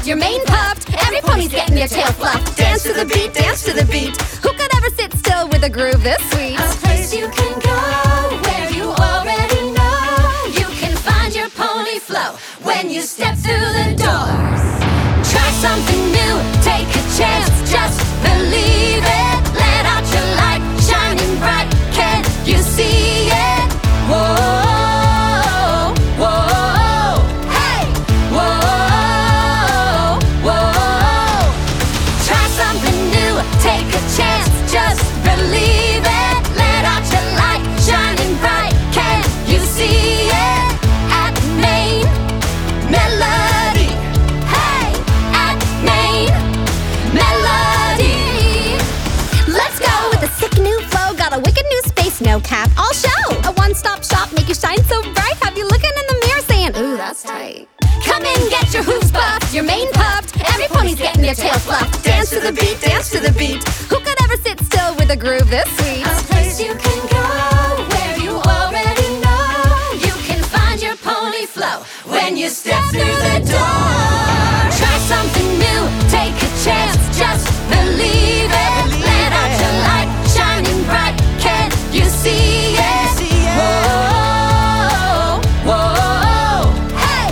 your mane puffed. Every pony's getting their tail fluffed. Dance to the beat, dance to the beat. Who could ever sit still with a groove this sweet? A place you can go where you already know you can find your pony flow when you step through the doors. Try something new, take a chance, just believe it. Let out your light, shining bright, can't you see it? Whoa, whoa, hey, whoa, whoa. Try something new, take a chance, just believe it. Let out your light, shining bright, can't you see it? At Maine Melody, hey, at Maine Melody. Let's go with a sick new flow. Got a wicked new space, no cap, all show. A one-stop shop, make you shine so bright. Have you looking in the mirror saying, ooh, that's tight. Come in, get your hooves buffed, your mane puffed. Every pony's getting their tail fluffed. Dance to the beat, dance to the beat. Who could ever sit still with a groove this sweet? A place you can go where you already know you can find your pony flow when you step through the door. Try something new, take a chance, just believe it. Let out your light, shining bright, can't you see it? Whoa, whoa, hey,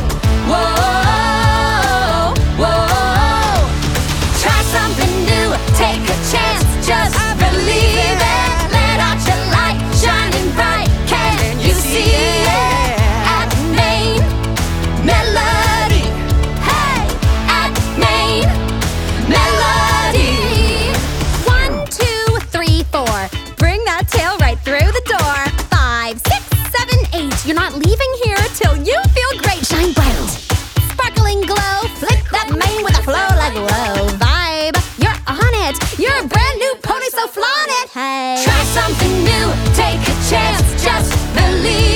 whoa, whoa. Try something new, take a chance, just believe it. Let out your light, shining bright, can't you see it? At Maine Melody, hey, at Maine Melody. 1, 2, 3, 4. Bring that tail right through the door. 5, 6, 7, 8. You're not leaving here till you feel great. Shine bright, sparkling glow. Flick that mane with a flow like whoa. Vibe, you're on it. You're a brand new pony, so flaunt it. Hey. Try something new, take a chance, just believe